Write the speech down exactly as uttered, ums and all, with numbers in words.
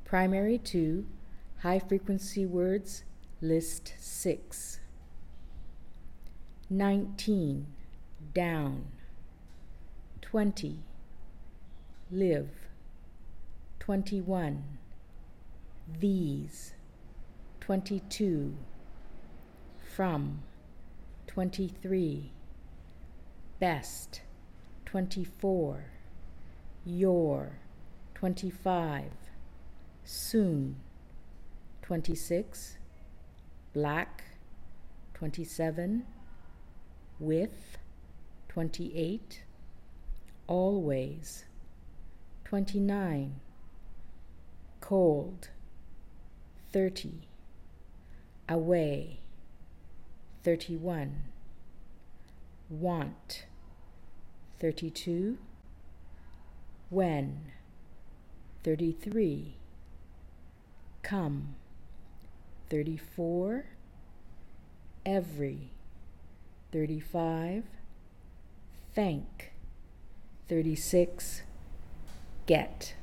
Primary two, high frequency words, list six. nineteen, down. twenty, live. twenty-one, these. twenty-two, from. twenty-three, best. twenty-four, your. twenty-five, soon. twenty-six, black. twenty-seven, with. twenty-eight, always. twenty-nine, cold. thirty, away. thirty-one, want. thirty-two, when. thirty-three, come. thirty-four, every. thirty-five, thank. thirty-six, get.